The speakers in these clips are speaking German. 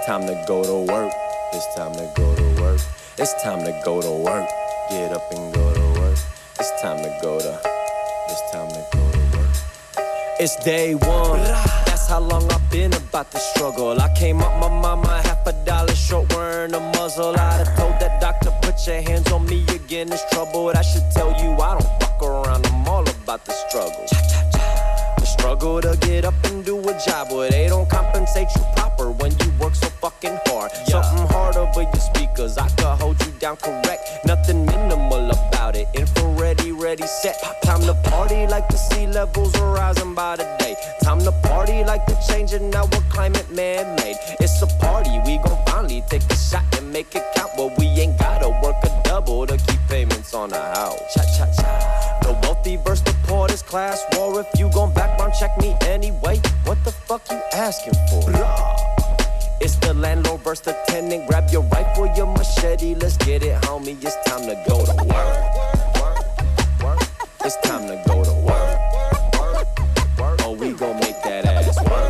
time to go to work. It's time to go to work. It's time to go to work. Get up and go to work. It's time to go to. It's time to go to work. It's day one. That's how long I've been about the struggle. I came up my mama $50 short wearing a muzzle. I'd have told that doctor, put your hands on me again, it's trouble. I should tell you I don't fuck around. I'm all about the struggle. The struggle to get up and do a job where they don't compensate you proper when you work so fucking hard. Something hard over your speakers, I could hold you down correct. Nothing minimal about it. Infrared, ready, set. Time to party like the sea levels are rising by the day. Time to party like the changing our climate man-made. It's a party, we gon' finally take a shot and make it count. But we ain't gotta work a double to keep payments on the house. Cha-cha-cha. The wealthy versus the poor, this class war. If you gon' background check me anyway, what the fuck you asking for? It's the landlord versus the tenant. Grab your rifle, your machete. Let's get it, homie. It's time to go to work. It's time to go to work. Oh, we gon' make that ass work.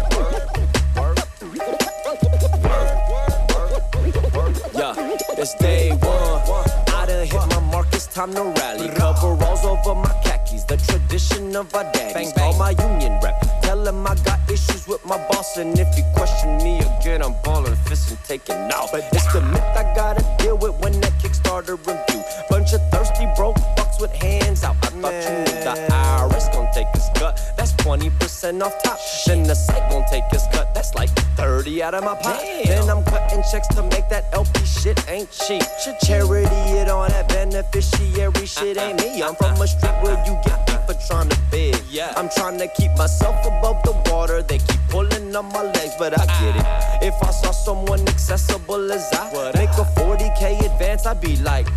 Yeah, it's day one. I done hit my mark, it's time to rally. Coveralls over my khakis, the tradition of our daddies. Call my union rep, tell him I got issues with my boss. And if he question me again, I'm ballin' fists and taking off. But it's the myth I gotta deal with when that Kickstarter review. Bunch of thirsty broke fucks with hands out. I thought you knew the IRS gon' take his cut. That's 20% off top. Then the site gon' take his cut. That's like 30 out of my pocket. Then I'm cutting checks to make that LP shit ain't cheap. Charity it on that beneficiary shit ain't me. I'm from a street where you get beat for trying to beg. I'm trying to keep myself above the water. They keep pulling on my legs, but I get it. If I saw someone accessible as I make a 40K advance, I'd be like,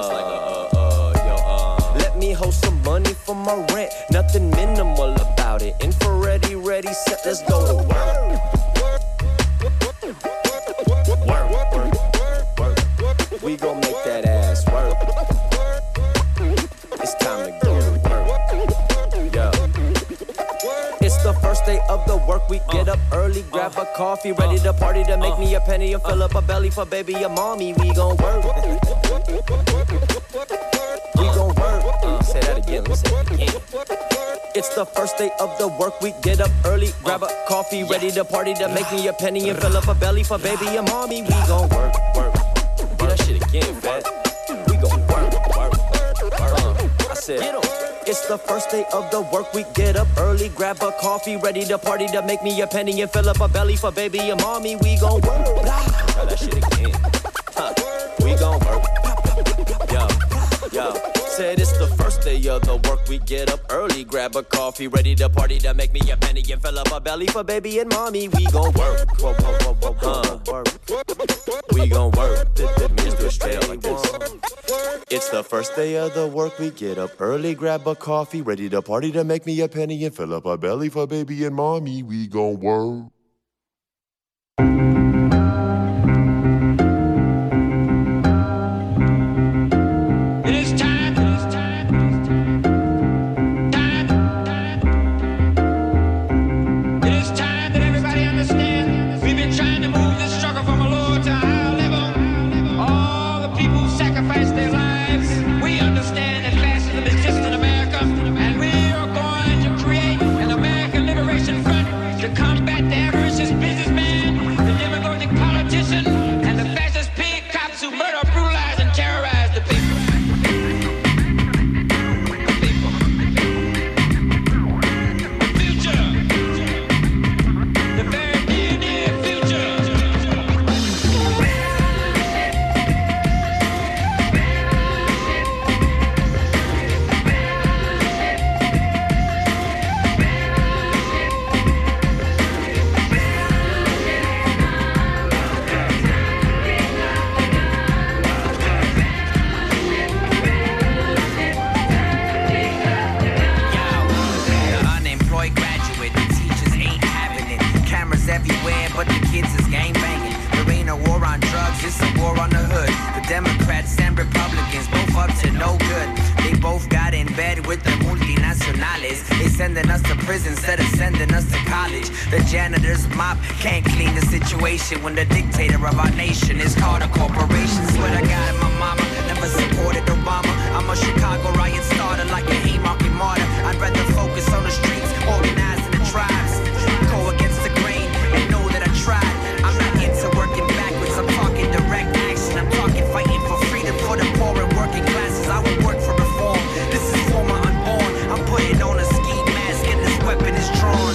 let me hold some money for my rent. Nothing minimal about it. Infrared, ready, set, let's go to work. We gon' make that ass work. It's time to go to work. Yeah. It's the first day of the work week. Get up early, grab a coffee, ready to party to make me a penny and fill up a belly for baby and mommy. We gon' work. We gon' work. Say that again. Let me say it again. It's the first day of the work week. Get up early, grab a coffee, ready to party to make me a penny and fill up a belly for baby and mommy. We gon' work. Do that shit again, fat. We gon' work. I said, it's the first day of the work week. Get up early, grab a coffee, ready to party to make me a penny and fill up a belly for baby and mommy. We gon' work. Try that shit again. We gon' work. Yo. Said it's the first day of the work week. Get up early, grab a coffee, ready to party to make me a penny and fill up a belly for baby and mommy. We gon' work. We gon' work. Just do it straight up like this. It's the first day of the work week. Get up early, grab a coffee, ready to party to make me a penny and fill up a belly for baby and mommy. We gon' work. Combat the avaricious businessman, the demagogic politician, and the fascist pig cops who murder, brutalize, and terrorize the people. The future. The very near future. Everywhere, but the kids is gang banging. There ain't a war on drugs, it's a war on the hood. The Democrats and Republicans both up to no good. They both got in bed with the multinacionales. It's sending us to prison instead of sending us to college. The janitor's mop can't clean the situation when the dictator of our nation is called a corporation. Swear to God and my mama never supported Obama. I'm a Chicago riot starter like a Haymarket martyr. I'd rather focus on the streets, organizing the tribes. Go against the grain and know that I tried. I'm not into working backwards, I'm talking direct action. I'm talking fighting for freedom for the poor and working classes. I would work for reform. This is for my unborn. I'm putting on a ski mask and this weapon is drawn.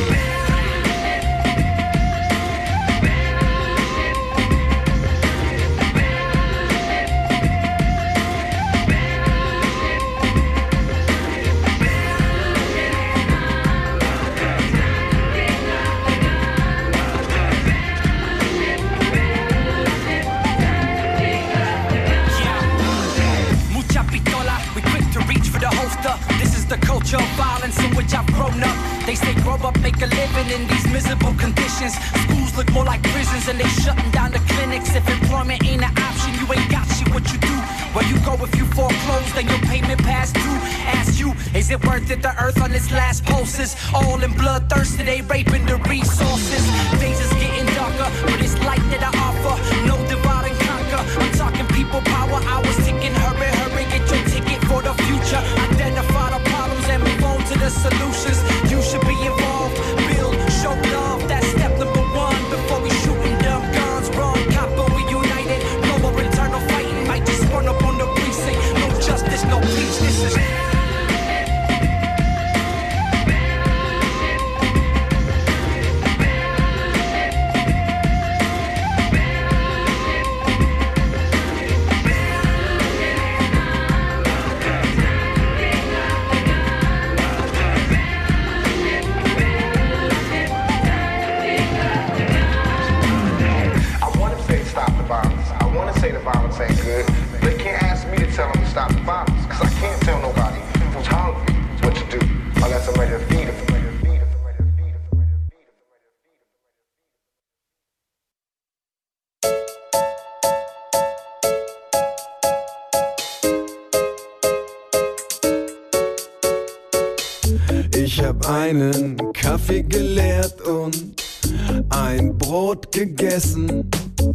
The culture of violence in which I've grown up. They say grow up, make a living in these miserable conditions. Schools look more like prisons and they shutting down the clinics. If employment ain't an option, you ain't got shit, what you do? Where you go if you foreclose, then your payment past due. Ask you, is it worth it? The earth on its last pulses, all in bloodthirsty, they raping the resources. Days is getting darker, but it's light that I offer. No divide and conquer. I'm talking people power, hours ticking. Hurry, hurry, get your ticket for the future. Identify the problems and move on to the solutions. You should be involved, build, show love. That's step number one before we shooting dumb guns. Run, copper, we united. No more internal fighting, might just run up on the precinct. No justice, no peace, this is... Violence ain't good. They can't ask me to tell them to stop the violence, cause I can't tell nobody who's hungry what to do unless I'm ready to feed them. Ich hab einen Kaffee geleert und ein Brot gegessen.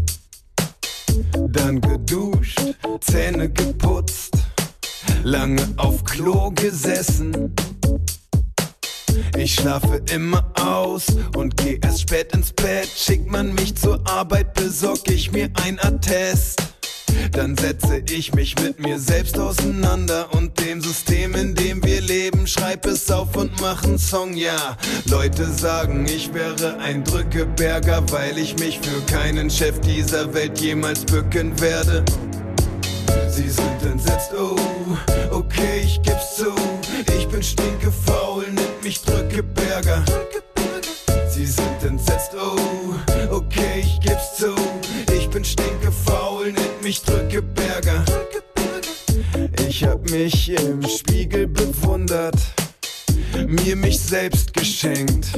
Dann geduscht, Zähne geputzt, lange auf Klo gesessen. Ich schlafe immer aus und geh erst spät ins Bett. Schickt man mich zur Arbeit, besorg ich mir ein Attest. Dann setze ich mich mit mir selbst auseinander und dem System, in dem wir leben. Schreib es auf und mach einen Song, ja. Leute sagen, ich wäre ein Drückeberger, weil ich mich für keinen Chef dieser Welt jemals bücken werde. Sie sind entsetzt, oh, okay, ich geb's zu. Ich bin stinkefaul, nennt mich Drückeberger. Sie sind entsetzt, oh, okay, ich geb's zu. Ich bin stinkefaul, nennt mich Drückeberger. Ich hab mich im Spiegel bewundert, mir mich selbst geschenkt.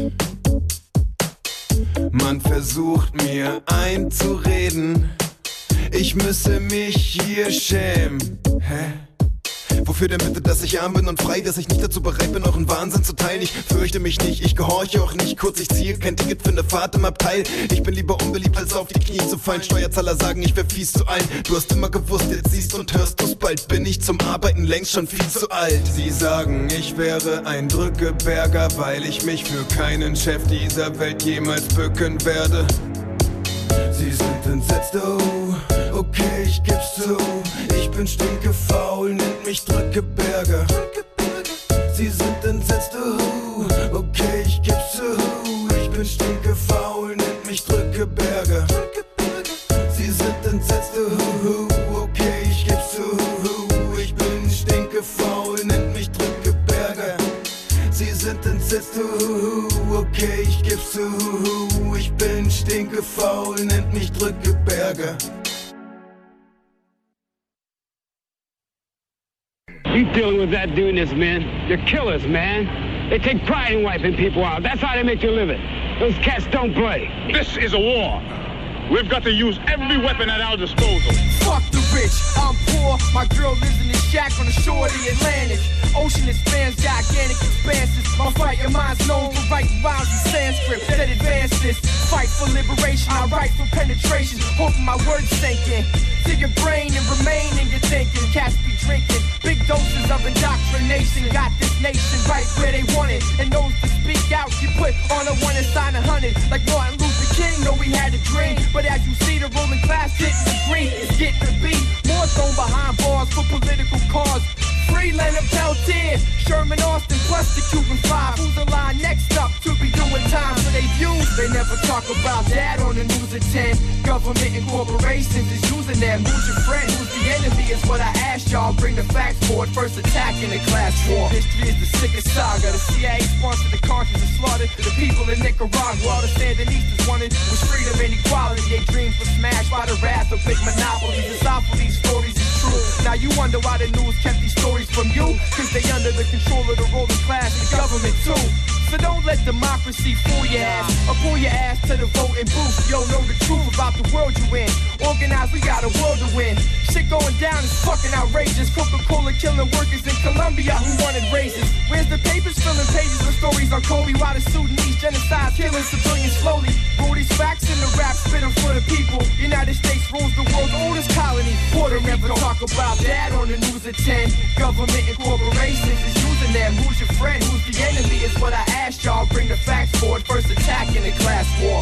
Man versucht mir einzureden, ich müsse mich hier schämen. Hä? Wofür denn bitte, dass ich arm bin und frei, dass ich nicht dazu bereit bin, euren Wahnsinn zu teilen? Ich fürchte mich nicht, ich gehorche auch nicht. Kurz, ich ziehe kein Ticket für eine Fahrt im Abteil. Ich bin lieber unbeliebt, als auf die Knie zu fallen. Steuerzahler sagen, ich wär fies zu allen. Du hast immer gewusst, jetzt siehst und hörst du's bald. Bin ich zum Arbeiten längst schon viel zu alt. Sie sagen, ich wäre ein Drückeberger, weil ich mich für keinen Chef dieser Welt jemals bücken werde. Sie sind entsetzt, oh, okay, ich geb's zu. Ich bin stinkefaul, nennt mich Drückeberger. Sie sind entsetzt, oh, okay, ich geb's zu. Ich bin stinkefaul, nennt mich Drückeberger. Sie sind entsetzt, oh, okay, ich geb's zu. Ich bin stinkefaul, nennt mich Drückeberger. Sie sind entsetzt, oh, okay, ich geb's zu. Ich bin stinkefaul, nennt mich Drückeberger. You dealing with that doing this, man? You're killers, man. They take pride in wiping people out. That's how they make their living. Those cats don't play. This is a war. We've got to use every weapon at our disposal. Fuck the rich, I'm poor. My girl lives in this shack on the shore of the Atlantic. Ocean expands, gigantic expanses. My fighting mind's known for writing rhymes in Sanskrit that advance this. Fight for liberation, I write for penetration. Hoping my words sink in to your brain and remain in your thinking. Cats be drinking big doses of indoctrination. Got this nation right where they want it. And those to speak out, you put on a one and sign 100. Like Martin Luther King, know we had a dream. But as you see, the ruling class didn't agree. It's getting to be more thrown behind bars for political cause. Free Leonard Peltier, Sherman Austin, plus the Cuban 5. Who's the line next up to be doing time for they views? They never talk about that on the news at 10. Government and corporations is using them. Who's your friend? Who's the enemy? Is what I asked y'all. Bring the facts forward. First attack in the class war. History is the sickest saga. The CIA sponsored the conscience and slaughtered the people in Nicaragua. All the Sandinistas wanted was freedom and equality. Their dreams were smashed by the wrath of big monopolies. It's awful these stories is true. Now you wonder why the news kept these stories from you. Cause they under the control of the ruling class and government too. So don't let democracy fool your ass or pull your ass to the voting booth. Yo, know the truth about the world you in. Organized, we got a world to win. Shit going down is fucking outrageous. Coca-Cola killing workers in Colombia who wanted raises. Where's the papers filling pages with stories on Kobe? While the Sudanese genocide killing civilians slowly. Rule these facts in the rap, spit them for the people. United States rules the world's oldest colony, Puerto Rico. Never talk about that on the news at 10. Government and corporations is using them. Who's your friend? Who's the enemy? Is what I asked y'all. Bring the facts forward. First attack in the class war.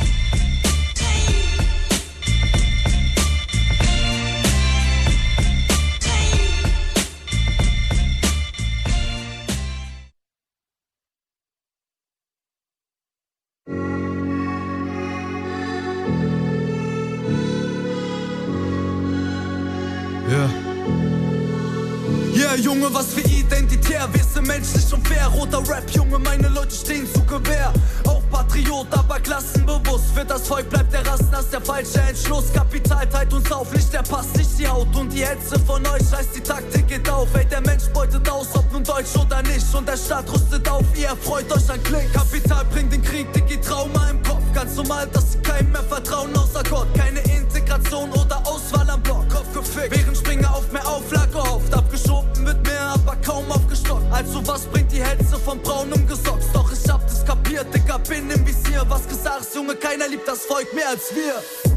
Junge, was für identitär, wir sind menschlich und fair. Roter Rap, Junge, meine Leute stehen zu Gewehr. Auch Patriot, aber klassenbewusst. Für das Volk bleibt der Rassnass der falsche Entschluss. Kapital teilt uns auf, nicht der passt sich die Haut. Und die Hetze von euch heißt, die Taktik geht auf. Ey, der Mensch beutet aus, ob nun Deutsch oder nicht. Und der Staat rüstet auf, ihr erfreut euch an Klick. Kapital bringt den Krieg, Digi, Trauma im Kopf. Ganz normal, dass sie keinem mehr vertrauen außer Gott. Keine Integration oder Auswahl am Block. Kopf gefickt, während Springer auf mehr Auflage gehofft. Abgeschoben wird mehr, aber kaum aufgestockt. Also was bringt die Hetze von braunem Gesocks? Doch ich hab das kapiert, Digga, bin im Visier. Was gesagt, Junge, keiner liebt das Volk mehr als wir.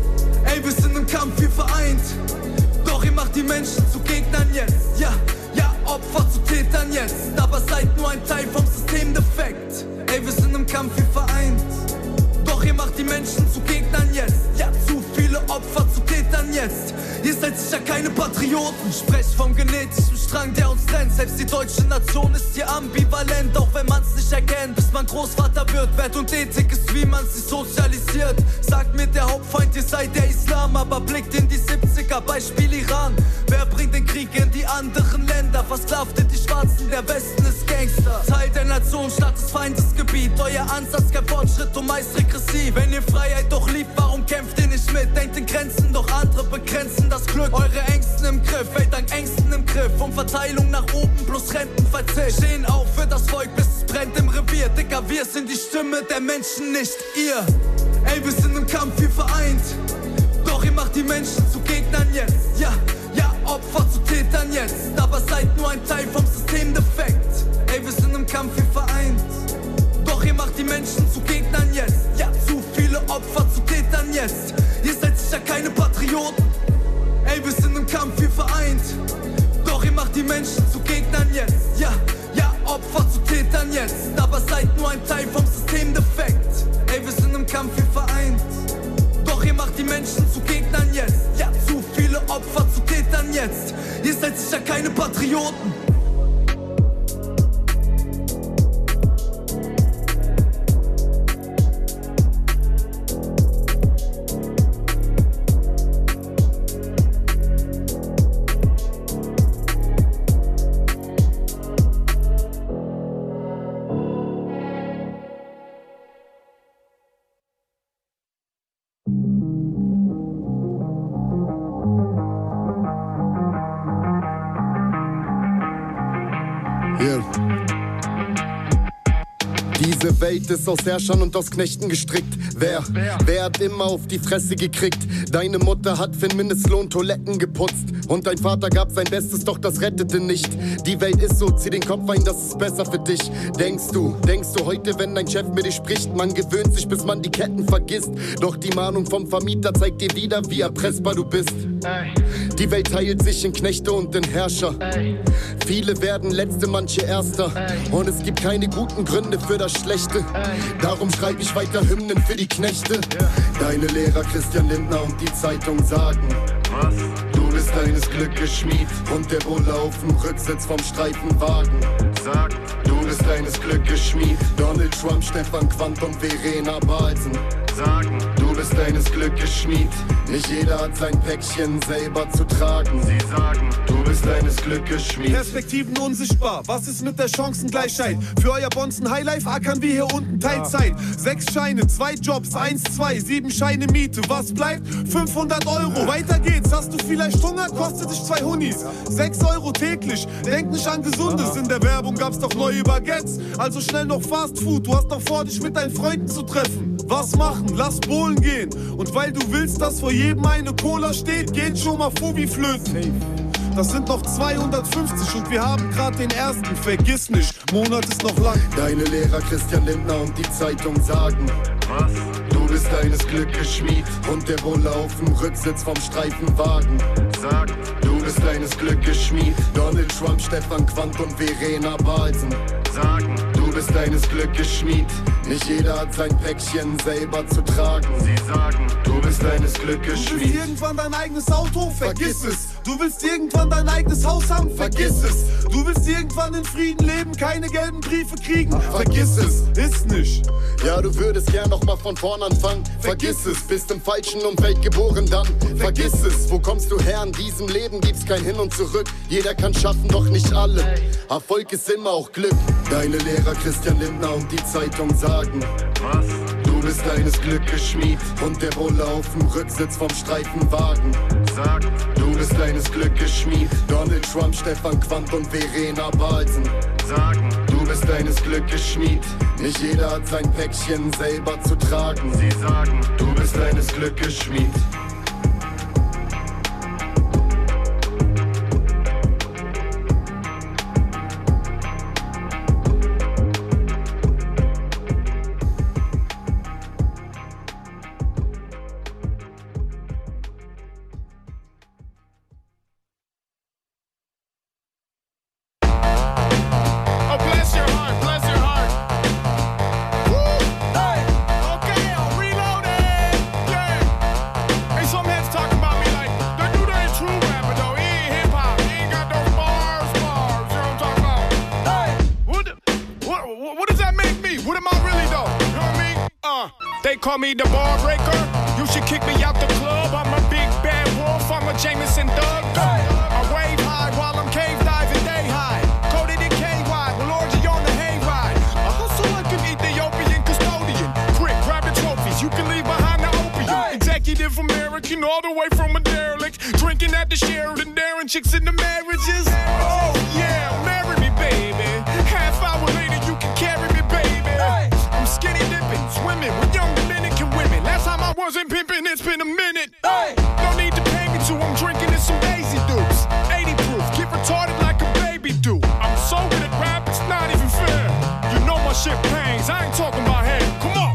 Ey, wir sind im Kampf, wir vereint. Doch ihr macht die Menschen zu Gegnern jetzt. Ja, ja, Opfer zu Tätern jetzt. Aber seid nur ein Teil vom Systemdefekt. Ey, wir sind im Kampf, wir vereint. Doch ihr macht die Menschen zu Gegnern jetzt. Ja, zu viele Opfer zu Tätern jetzt. Ihr seid sicher keine Patrioten. Sprech vom genetischen Strang, der uns trennt. Selbst die deutsche Nation ist hier ambivalent. Auch wenn man's nicht erkennt, bis man Großvater wird. Wert und Ethik ist, wie man sie sozialisiert. Sagt mir der Hauptfeind, ihr seid der Islam. Aber blickt in die 70er, Beispiel Iran. Wer bringt den Krieg in die anderen Länder? Versklavte die Schwarzen, der Westen ist Gangster. Teil der Nation statt des Feindesgebiet. Euer Ansatz kein Fortschritt und meist regressiv. Wenn ihr Freiheit doch liebt, warum kämpft ihr nicht mit? Denkt in Grenzen, doch andere begrenzen das Glück. Eure Ängsten im Griff, Welt dank Ängsten im Griff. Um Verteilung nach oben plus Rentenverzicht. Stehen auf für das Volk, bis es brennt im Revier. Dicker, wir sind die Stimme der Menschen, nicht ihr. Ey, wir sind im Kampf, wir vereint. Doch ihr macht die Menschen zu Gegnern jetzt. Ja, ja, Opfer zu Tätern jetzt. Aber seid nur ein Teil vom Systemdefekt. Ey, wir sind im Kampf, wir vereint. Doch ihr macht die Menschen zu Gegnern jetzt. Ja, zu viele Opfer zu Tätern jetzt. Ihr seid sicher keine Patrioten. Ey, wir sind im Kampf, wir vereint. Doch ihr macht die Menschen zu Gegnern jetzt. Ja, ja, Opfer zu Tätern jetzt. Aber seid nur ein Teil vom Systemdefekt. Ey, wir sind im Kampf, wir vereint. Doch ihr macht die Menschen zu Gegnern jetzt. Ja, zu viele Opfer zu Tätern jetzt. Ihr seid sicher keine Patrioten. Diese Welt ist aus Herrschern und aus Knechten gestrickt. Wer hat immer auf die Fresse gekriegt? Deine Mutter hat für den Mindestlohn Toiletten geputzt. Und dein Vater gab sein Bestes, doch das rettete nicht. Die Welt ist so, zieh den Kopf ein, das ist besser für dich. Denkst du heute, wenn dein Chef mit dir spricht, man gewöhnt sich, bis man die Ketten vergisst. Doch die Mahnung vom Vermieter zeigt dir wieder, wie erpressbar du bist. Die Welt teilt sich in Knechte und in Herrscher. Viele werden Letzte, manche Erster. Und es gibt keine guten Gründe für das Schlechte. Darum schreibe ich weiter Hymnen für die Knechte. Deine Lehrer Christian Lindner und die Zeitung sagen: Was? Du bist deines Glückes Schmied und der Bulle auf dem Rücksitz vom Streifenwagen. Sagt, du bist deines Glückes Schmied. Donald Trump, Stefan Quandt und Verena Balsen sagen, du bist deines Glückes Schmied. Nicht jeder hat sein Päckchen selber zu tragen. Sie sagen, du bist deines Glückes Schmied. Perspektiven unsichtbar, was ist mit der Chancengleichheit? Für euer Bonzen Highlife ackern wir hier unten Teilzeit. 6 Scheine, 2 Jobs, 1, 2, 7 Scheine Miete. Was bleibt? 500 Euro. Weiter geht's, hast du vielleicht Hunger? Kostet dich 2 Hunis. 6 Euro täglich, denk nicht an Gesundes. In der Werbung gab's doch neue Baguettes. Also schnell noch Fast Food, du hast doch vor, dich mit deinen Freunden zu treffen. Was machen? Lass Bowlen gehen. Und weil du willst, dass vor jedem eine Cola steht, geht schon mal Fubi flöten. Das sind noch 250 und wir haben grad den ersten. Vergiss nicht, Monat ist noch lang. Deine Lehrer Christian Lindner und die Zeitung sagen: Was? Du bist deines Glückes Schmied und der Bulle auf dem Rücksitz vom Streifenwagen. Sagt, du bist deines Glückes Schmied. Donald Trump, Stefan Quandt und Verena Balsen sagen, du bist deines Glückes Schmied. Nicht jeder hat sein Päckchen selber zu tragen. Sie sagen, du bist deines Glückes Schmied. Du willst irgendwann dein eigenes Auto? Vergiss es. Du willst irgendwann dein eigenes Haus haben? Vergiss es. Du willst irgendwann in Frieden leben, keine gelben Briefe kriegen? Vergiss es. Ist nicht. Ja, du würdest gern noch mal von vorn anfangen. Vergiss es. Bist im falschen Umfeld geboren dann. Vergiss es. Wo kommst du her? In diesem Leben gibt's kein Hin und Zurück. Jeder kann schaffen, doch nicht alle. Erfolg ist immer auch Glück. Deine Lehrer Christian Lindner und die Zeitung sagen: Was? Du bist deines Glückes Schmied und der Bulle auf dem Rücksitz vom Streifenwagen. Sagt, du bist deines Glückes Schmied. Donald Trump, Stefan Quandt und Verena Balsen sagen, du bist deines Glückes Schmied. Nicht jeder hat sein Päckchen selber zu tragen. Sie sagen, du bist deines Glückes Schmied. Call me the bar breaker. You should kick me out the club. I'm a big bad wolf. I'm a Jameson Doug. I wave high while I'm cave diving day high. Coated in KY with orgy on the hayride. I hustle like an Ethiopian custodian. Quick, grab the trophies. You can leave behind the opium. Executive American, all the way from a derelict. Drinking at the Sheraton, daring chicks in the marriages. Oh yeah, marry me, baby. Half hour later, you can carry me, baby. I'm skinny dipping, swimming with young Dominican women. Last time I wasn't pimping, it's been a minute. No need to pay me to, I'm drinking in some Daisy Dukes. 80 proof, get retarded like a baby do. I'm so good at rap, it's not even fair. You know my shit pains, I ain't talking about hair. Come on.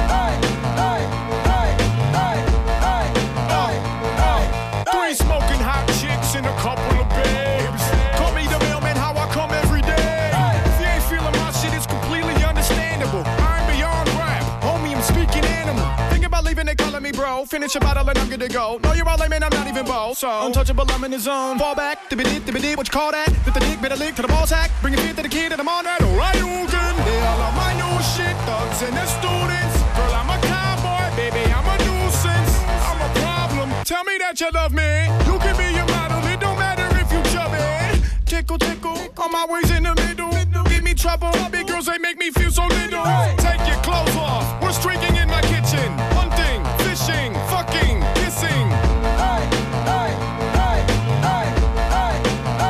Three smoking hot chicks and a couple of babes. Call me the mailman, how I come every day. If you ain't feeling my shit, it's completely understandable. I'm beyond rap, homie, I'm speaking animal. Think about leaving, they calling me bro. Finish a bottle and I'm good to go. No, you're all lame and I'm not even bold. So untouchable, I'm in the zone. Fall back, dibby-dee, what you call that? Dip the dick, bit a lick to the ball sack. Bring a feet to the kid and I'm on that. Alright, Hogan. They all love my new shit, thugs and the students. Girl, I'm a cowboy, baby, I'm a nuisance. I'm a problem. Tell me that you love me. You can be a model, it don't matter if you chubby. Tickle, tickle, on my ways in the middle. Give me trouble, big girls, they make me feel so little. Take your clothes off, we're streaking in my kitchen. Hunting, fishing, fucking, kissing.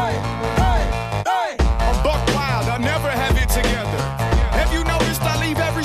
I'm buck wild, I never have it together. Have you noticed I leave every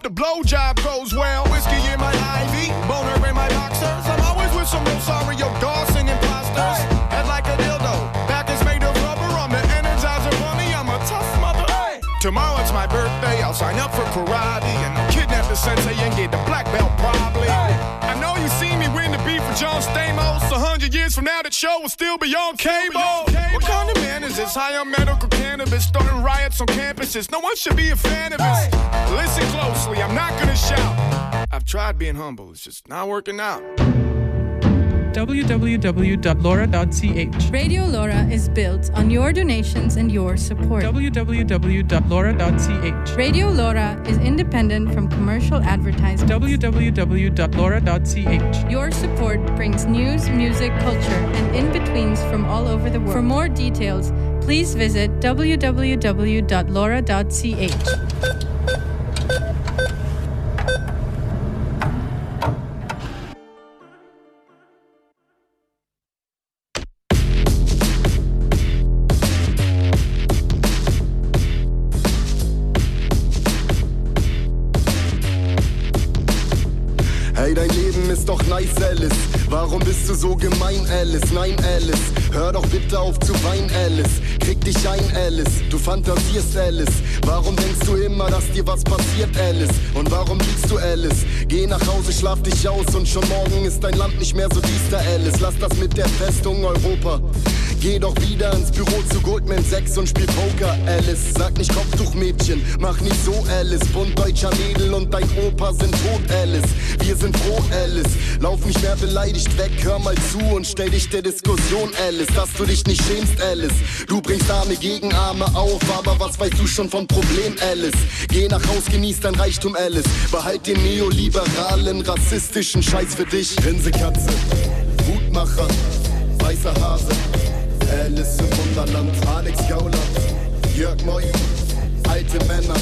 hope the blowjob goes well. Whiskey in my IV, boner in my boxers. I'm always with some Rosario Dawson imposters. Head like a dildo, back is made of rubber. I'm the Energizer Bunny, I'm a tough mother. Tomorrow it's my birthday, I'll sign up for karate. And I'll kidnap the sensei and get the black belt probably. I know you see me win the beef for John Stamos. 100 years from now, that show will still be on cable. What kind of man is this? High on medical cannabis, starting riots on campuses. No one should be a fan of this. Listen closely, I'm not gonna shout. I've tried being humble, it's just not working out. www.lora.ch. Radio Lora is built on your donations and your support. www.lora.ch. Radio Lora is independent from commercial advertising. www.lora.ch. Your support brings news, music, culture, and in-betweens from all over the world. For more details, please visit www.lora.ch. Hey, dein Leben ist doch nice, Alice. Warum bist du so gemein, Alice? Nein, Alice, hör doch bitte auf zu weinen, Alice. Krieg dich ein, Alice, du fantasierst, Alice. Warum denkst du immer, dass dir was passiert, Alice? Und warum liegst du, Alice? Geh nach Hause, schlaf dich aus und schon morgen ist dein Land nicht mehr so düster, Alice. Lass das mit der Festung Europa. Geh doch wieder ins Büro zu Goldman Sachs und spiel Poker, Alice. Sag nicht Kopftuchmädchen, mach nicht so, Alice. Bund deutscher Mädel und dein Opa sind tot, Alice. Wir sind froh, Alice. Lauf nicht mehr beleidigt weg, hör mal zu und stell dich der Diskussion, Alice. Dass du dich nicht schämst, Alice. Du bringst Arme gegen Arme auf, aber was weißt du schon vom Problem, Alice? Geh nach Haus, genieß dein Reichtum, Alice. Behalt den neoliberalen, rassistischen Scheiß für dich. Grinsekatze, Hutmacher, weißer Hase. Alice im Wunderland, Alex Gauland, Jörg Moy, alte Männer.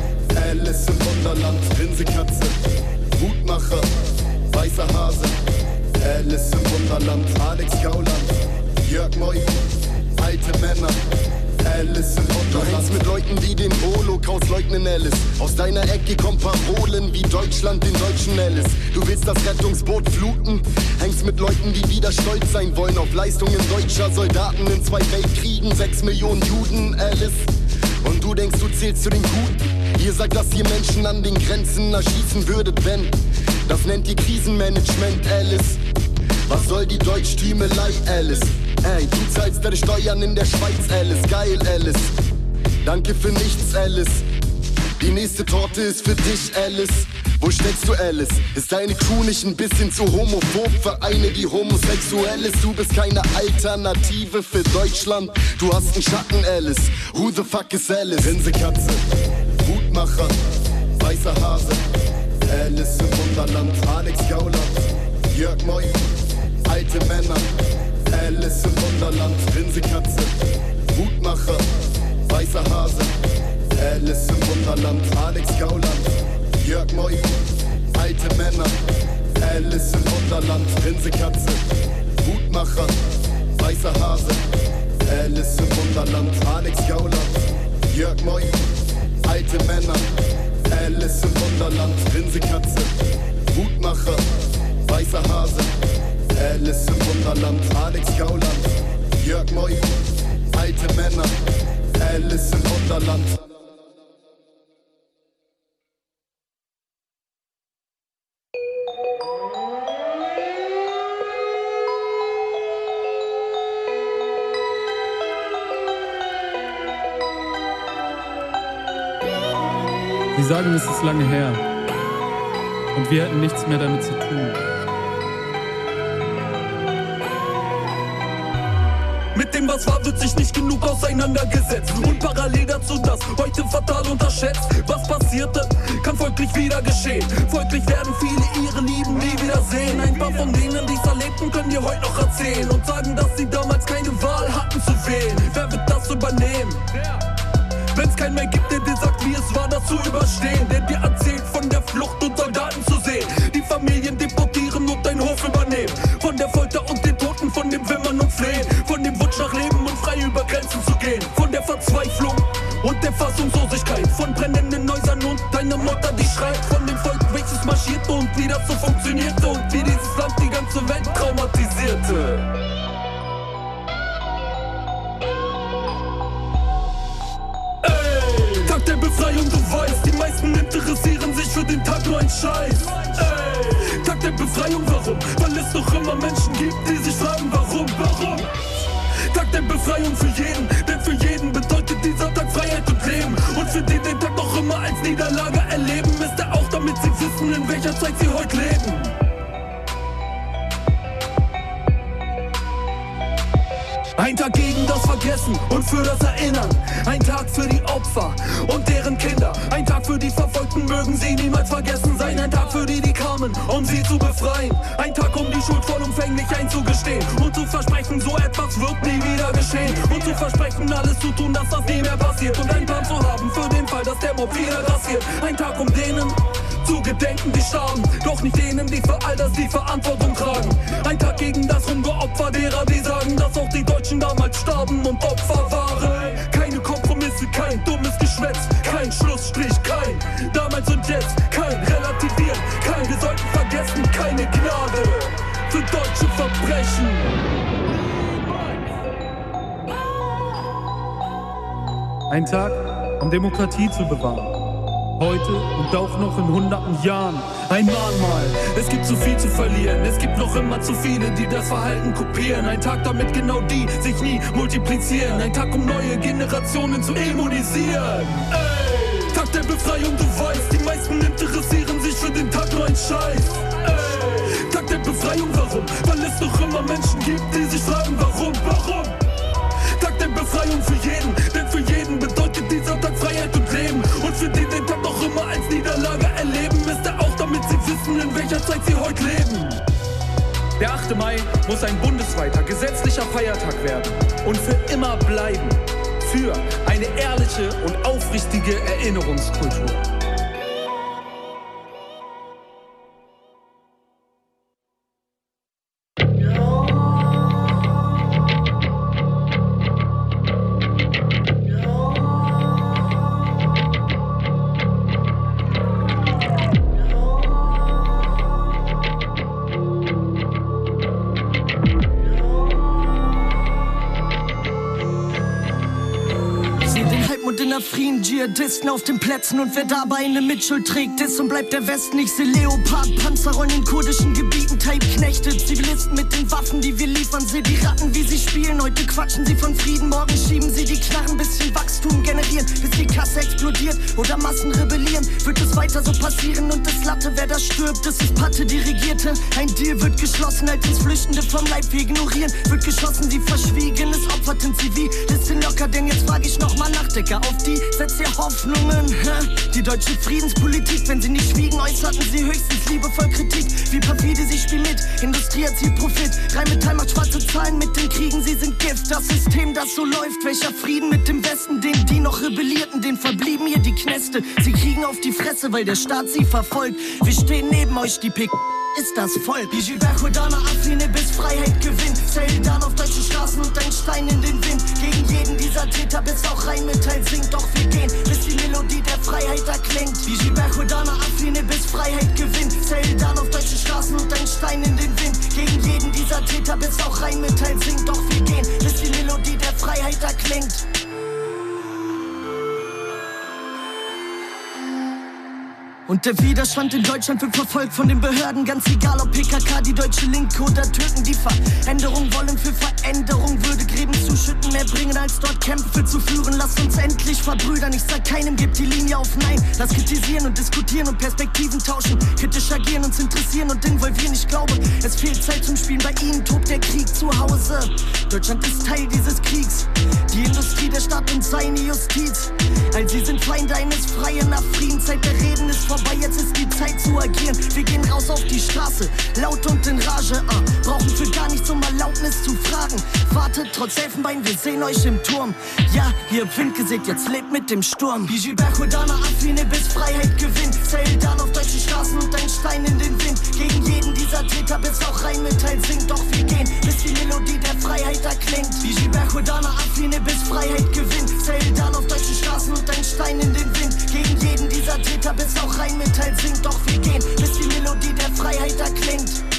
Alice im Wunderland, Grinsekatze, Hutmacher, weißer Hase. Alice im Wunderland, Alex Gauland, Jörg Moy, alte Männer. Alice im Wunderland. Du hängst mit Leuten, die den Holocaust leugnen, Alice. Aus deiner Ecke kommen Parolen wie Deutschland den Deutschen, Alice. Du willst das Rettungsboot fluten, hängst mit Leuten, die wieder stolz sein wollen auf Leistungen deutscher Soldaten in 2 Weltkriegen, 6 Millionen Juden, Alice. Und du denkst, du zählst zu den Guten. Ihr sagt, dass ihr Menschen an den Grenzen erschießen würdet, wenn. Das nennt ihr Krisenmanagement, Alice. Was soll die Deutschtümelei, Alice? Ey, du zahlst deine Steuern in der Schweiz, Alice. Geil, Alice. Danke für nichts, Alice. Die nächste Torte ist für dich, Alice. Wo steckst du, Alice? Ist deine Crew nicht ein bisschen zu homophob? Vereine, die homosexuell ist. Du bist keine Alternative für Deutschland. Du hast einen Schatten, Alice. Who the fuck is Alice? Grinsekatze, Hutmacher, weißer Hase. Alice im Wunderland, Alex Gauland, Jörg Moy, alte Männer. Alice im Wunderland, Grinsekatze, Hutmacher, weißer Hase. Alice im Wunderland, Alex Gauland, Jörg Moy, alte Männer. Alice im Wunderland, Grinsekatze, Hutmacher, weißer Hase. Alice im Wunderland, Alex Gauland, Jörg Moy, alte Männer. Alice im Wunderland, Grinsekatze, Hutmacher, weißer Hase. Alice im Wunderland, Alex Gauland, Jörg Moy, alte Männer. Alice im Wunderland. Sie sagen, es ist lange her und wir hätten nichts mehr damit zu tun. Mit dem, was war, wird sich nicht genug auseinandergesetzt. Und parallel dazu das heute fatal unterschätzt. Was passierte, kann folglich wieder geschehen. Folglich werden viele ihre Lieben nie wiedersehen. Ein paar von denen, die's erlebten, können dir heute noch erzählen und sagen, dass sie damals keine Wahl hatten zu wählen. Wer wird das übernehmen? Wenn's keinen mehr gibt, der dir sagt, wie es war, das zu überstehen. Der dir erzählt von der Flucht und Soldaten zu sehen. Die Familien deportieren und deinen Hof übernehmen. Von der Folter und den Toten, von dem Wimmern und Flehen. Von dem Wunsch nach Leben und frei über Grenzen zu gehen. Von der Verzweiflung und der Fassungslosigkeit. Von brennenden Häusern und deiner Mutter, die schreit. Von wie das so funktionierte und wie dieses Land die ganze Welt traumatisierte. Ey, Tag der Befreiung, du weißt, die meisten interessieren sich für den Tag nur ein Scheiß. Ey, Tag der Befreiung, warum? Weil es noch immer Menschen gibt, die sich fragen, warum? Tag der Befreiung für jeden, denn für jeden bedeutet dieser Tag Freiheit und Leben. Und für die den Tag noch immer als Niederlage erleben, ist er auch, damit sie wissen, in welcher Zeit sie heute leben. Ein Tag gegen das Vergessen und für das Erinnern. Ein Tag für die Opfer und deren Kinder. Ein Tag für die Verfolgten, mögen sie niemals vergessen sein. Ein Tag für die, die kamen, um sie zu befreien. Ein Tag, um die Schuld vollumfänglich einzugestehen. Und zu versprechen, so etwas wird nie wieder geschehen. Und zu versprechen, alles zu tun, dass das nie mehr passiert. Und einen Plan zu haben für den Fall, dass der Mob wieder grassiert. Ein Tag, um denen zu gedenken, die starben, doch nicht denen, die für all das die Verantwortung tragen. Ein Tag gegen das Rumgeopfer derer, die sagen, dass auch die Deutschen damals starben und Opfer waren. Keine Kompromisse, kein dummes Geschwätz, kein Schlussstrich, kein damals und jetzt, kein Relativieren, kein wir sollten vergessen, keine Gnade für deutsche Verbrechen. Ein Tag, um Demokratie zu bewahren. Heute und auch noch in hunderten Jahren. Ein Mahnmal, es gibt zu viel zu verlieren. Es gibt noch immer zu viele, die das Verhalten kopieren. Ein Tag, damit genau die sich nie multiplizieren. Ein Tag, um neue Generationen zu immunisieren. Ey, Tag der Befreiung, du weißt, die meisten interessieren sich für den Tag nur ein Scheiß. Ey, Tag der Befreiung, warum? Weil es noch immer Menschen gibt, die sich fragen, warum? Tag der Befreiung für jeden, denn für jeden bedeutet dieser Tag Freiheit und Leben. Und für die den Tag noch immer als Niederlage erleben, ist er auch, damit sie wissen, in welcher Zeit sie heute leben. Der 8. Mai muss ein bundesweiter gesetzlicher Feiertag werden und für immer bleiben. Für eine ehrliche und aufrichtige Erinnerungskultur. Dschihadisten auf den Plätzen und wer dabei eine Mitschuld trägt, ist und bleibt der Westen. Ich seh Leopard-Panzer in kurdischen Gebieten, Tape-Knechte, Zivilisten mit den Waffen, die wir liefern. Seh die Ratten, wie sie spielen, heute quatschen sie von Frieden, morgen schieben sie die Knarren, bisschen Wachstum generieren, bis die Kasse explodiert oder Massen rebellieren. Wird es weiter so passieren und es Latte, wer da stirbt, das ist Patte, die Regierte. Ein Deal wird geschlossen, halt uns Flüchtende vom Leib, wir ignorieren. Wird geschossen, sie verschwiegen, es opfert den Zivilisten locker, denn jetzt frag ich nochmal nach, Dicker, auf die setzt ihr Hoffnungen, Die deutsche Friedenspolitik, wenn sie nicht schwiegen, äußerten sie höchstens liebevoll Kritik. Wie perfide, sie spielen mit, Industrie erzielt Profit. Rheinmetall macht schwarze Zahlen mit den Kriegen, sie sind Gift. Das System, das so läuft, welcher Frieden mit dem Westen? Den, die noch rebellierten, den verblieben hier die Knäste. Sie kriegen auf die Fresse, weil der Staat sie verfolgt. Wir stehen neben euch, die Pick ist das Volk. Die Gilbert-Hodana Affine bis Freiheit gewinnt. Zeldan auf deutschen Straßen und ein Stein in den Wind. Gegen jeden dieser Täter, bis auch Rheinmetall singt. Doch wir gehen, bis die Melodie der Freiheit erklingt. Die Gilbert-Hodana Affine bis Freiheit gewinnt. Zeldan auf deutschen Straßen und ein Stein in den Wind. Gegen jeden dieser Täter, bis auch Rheinmetall singt. Doch wir gehen, bis die Melodie der Freiheit erklingt. Und der Widerstand in Deutschland wird verfolgt von den Behörden. Ganz egal ob PKK, die deutsche Linke oder Türken. Die Veränderung wollen für Veränderung, würde Gräben zuschütten, mehr bringen als dort Kämpfe zu führen. Lasst uns endlich verbrüdern, ich sag keinem, gibt die Linie auf Nein. Lass kritisieren und diskutieren und Perspektiven tauschen. Kritisch agieren, uns interessieren und involvieren. Ich glaube, es fehlt Zeit zum Spielen, bei ihnen tobt der Krieg zu Hause. Deutschland ist Teil dieses Kriegs, die Industrie, der Staat und seine Justiz. All sie sind Feinde eines freien nach Friedenszeit, der Reden ist vorbei, jetzt ist die Zeit zu agieren. Wir gehen raus auf die Straße, laut und in Rage, brauchen für gar nichts um Erlaubnis zu fragen. Wartet trotz Elfenbein, wir sehen euch im Turm. Ja, ihr habt Wind gesehen, jetzt lebt mit dem Sturm. Die Gilbert-Hodana Affine bis Freiheit gewinnt. Zeldan auf deutschen Straßen und ein Stein in den Wind. Gegen jeden dieser Täter, bis auch Rheinmetall singt. Doch wir gehen, bis die Melodie der Freiheit erklingt. Die Gilbert-Hodana Affine bis Freiheit gewinnt. Zeldan auf deutschen Straßen und ein Stein in den Wind. Gegen jeden dieser Täter, bis auch Rheinmetall singt. Doch wir gehen, bis die Melodie der Freiheit erklingt.